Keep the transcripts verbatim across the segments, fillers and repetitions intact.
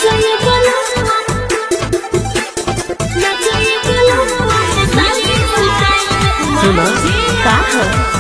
सुना का है?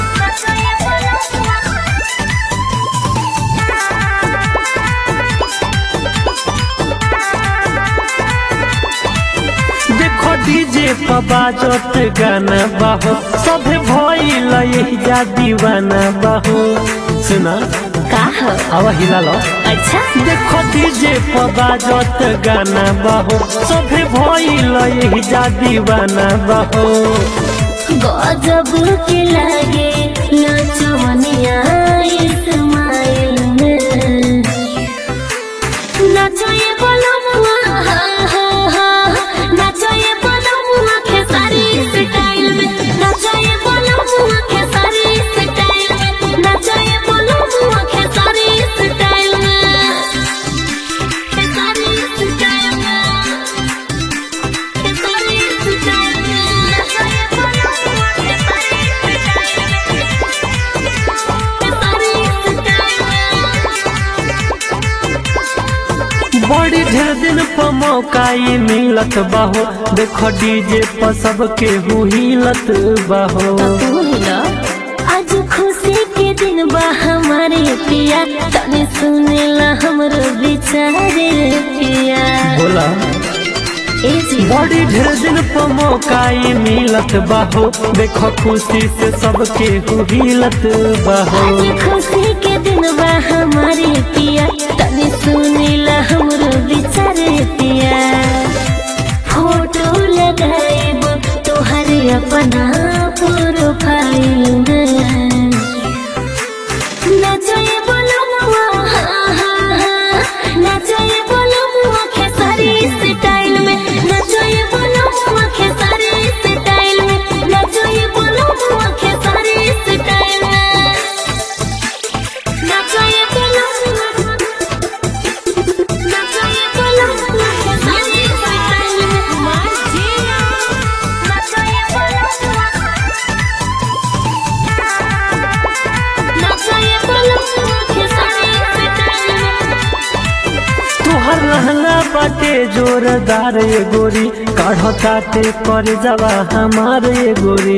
देखो डीजे पर बाजत गाना बाहो सभे भइल यही दीवाना बाहो। सुना का है? आवा हिला लो। अच्छा देखो डीजे पर बाजत गाना बाहो सभे भइल यही दीवाना बाहो। गजब के लागे नाचवनिया इस्माइल में नाचो ये बलमुआ नाचो ये बलमुआ के सारी स्टाइल में नाचो ये बलमुआ के सारी स्टाइल में नाचो ये बलमुआ के सारी स्टाइल में के सारी स्टाइल में के सारी स्टाइल में नाचो ये बलमुआ के सारी बड़ी ढेर दिन पर मौका ये मिलत बाहो। देखो डीजे पर सबके हुहिलत बाहो। आज खुशी के दिन बा हमारे पिया तने सुनेला हमरो बिचारे पिया। बोला बड़ी ढेर दिन पर मौका ये मिलत बाहो। देखो खुशी से सबके हुहिलत बाहो। आज खुशी के दिन बा हमारे पिया तने सुनेला हमरो बिचारे पिया। फोटो लगाएब तोहरे अपना प्रोफाइल में नाचो ये बलमुआ नाचो ये बलमुआ के सारी स्टाइल में नाचो ये बलमुआ के सारी स्टाइल में नाचो ये बलमुआ के सारी स्टाइल में नाचो ये बलमुआ नाचो ये बलमुआ के सारी स्टाइल में नाचो ये बलमुआ नाचो ये बलमुआ के सारी स्टाइल में। तोहर रहना बाटे जोरदार ये गोरी काढ़ो ताटे कर जवा हमार ये गोरी।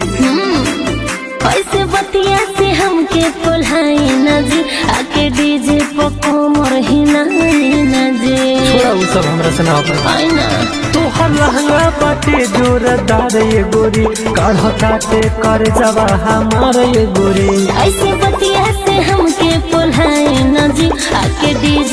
ऐसे बतिया से हमके पुल्हाई न जी आके डीजे पर कोमर हिलाई न जी। थोड़ा उ सब हमरा सुनाओ पर आई ना तोहर रहना बाटे जोरदार ये गोरी काढ़ो ताटे कर जवा हमार ये गोरी। ऐसे बतिया से हमके पुल्हाई न जी आके डीजे